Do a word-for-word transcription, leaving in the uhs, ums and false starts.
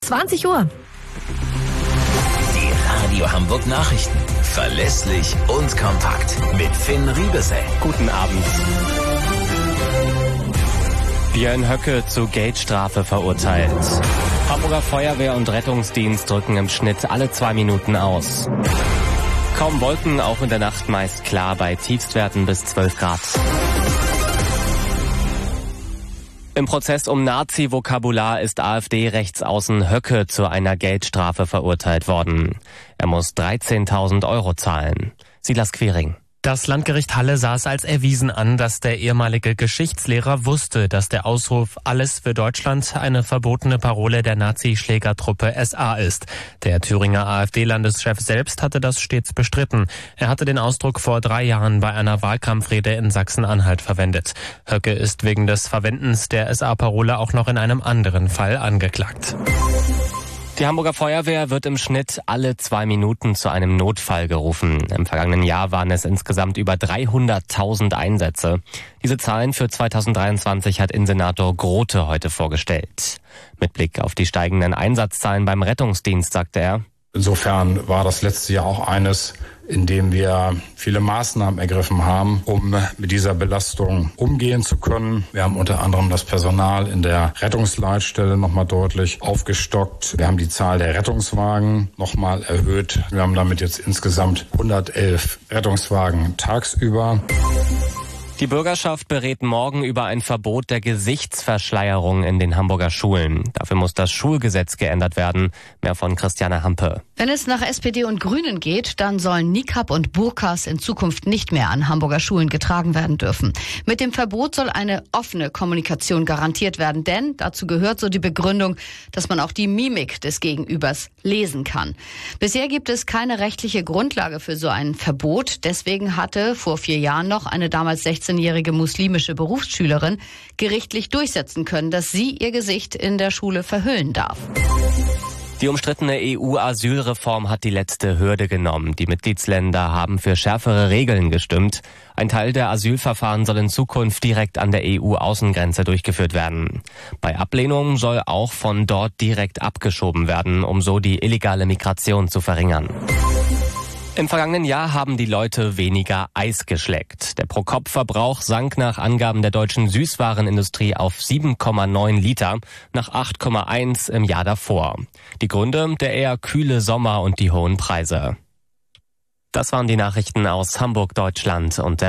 zwanzig Uhr. Die Radio Hamburg Nachrichten. Verlässlich und kompakt. Mit Finn Riebesell. Guten Abend. Björn Höcke zu Geldstrafe verurteilt. Hamburger Feuerwehr und Rettungsdienst drücken im Schnitt alle zwei Minuten aus. Kaum Wolken, auch in der Nacht meist klar bei Tiefstwerten bis zwölf Grad. Im Prozess um Nazi-Vokabular ist AfD-Rechtsaußen Höcke zu einer Geldstrafe verurteilt worden. Er muss dreizehntausend Euro zahlen. Silas Quiring. Das Landgericht Halle sah es als erwiesen an, dass der ehemalige Geschichtslehrer wusste, dass der Ausruf "Alles für Deutschland" eine verbotene Parole der Nazi-Schlägertruppe S A ist. Der Thüringer AfD-Landeschef selbst hatte das stets bestritten. Er hatte den Ausdruck vor drei Jahren bei einer Wahlkampfrede in Sachsen-Anhalt verwendet. Höcke ist wegen des Verwendens der S A-Parole auch noch in einem anderen Fall angeklagt. Die Hamburger Feuerwehr wird im Schnitt alle zwei Minuten zu einem Notfall gerufen. Im vergangenen Jahr waren es insgesamt über dreihunderttausend Einsätze. Diese Zahlen für zweitausenddreiundzwanzig hat Innensenator Grote heute vorgestellt. Mit Blick auf die steigenden Einsatzzahlen beim Rettungsdienst sagte er: Insofern war das letzte Jahr auch eines, in dem wir viele Maßnahmen ergriffen haben, um mit dieser Belastung umgehen zu können. Wir haben unter anderem das Personal in der Rettungsleitstelle nochmal deutlich aufgestockt. Wir haben die Zahl der Rettungswagen nochmal erhöht. Wir haben damit jetzt insgesamt hundertelf Rettungswagen tagsüber. Die Bürgerschaft berät morgen über ein Verbot der Gesichtsverschleierung in den Hamburger Schulen. Dafür muss das Schulgesetz geändert werden. Mehr von Christiane Hampe. Wenn es nach S P D und Grünen geht, dann sollen Niqab und Burkas in Zukunft nicht mehr an Hamburger Schulen getragen werden dürfen. Mit dem Verbot soll eine offene Kommunikation garantiert werden, denn dazu gehört so die Begründung, dass man auch die Mimik des Gegenübers lesen kann. Bisher gibt es keine rechtliche Grundlage für so ein Verbot. Deswegen hatte vor vier Jahren noch eine damals sechzehnjährige muslimische Berufsschülerin gerichtlich durchsetzen können, dass sie ihr Gesicht in der Schule verhüllen darf. Die umstrittene E U-Asylreform hat die letzte Hürde genommen. Die Mitgliedsländer haben für schärfere Regeln gestimmt. Ein Teil der Asylverfahren soll in Zukunft direkt an der E U-Außengrenze durchgeführt werden. Bei Ablehnung soll auch von dort direkt abgeschoben werden, um so die illegale Migration zu verringern. Im vergangenen Jahr haben die Leute weniger Eis geschleckt. Der Pro-Kopf-Verbrauch sank nach Angaben der deutschen Süßwarenindustrie auf sieben Komma neun Liter, nach acht Komma eins im Jahr davor. Die Gründe: der eher kühle Sommer und die hohen Preise. Das waren die Nachrichten aus Hamburg, Deutschland und der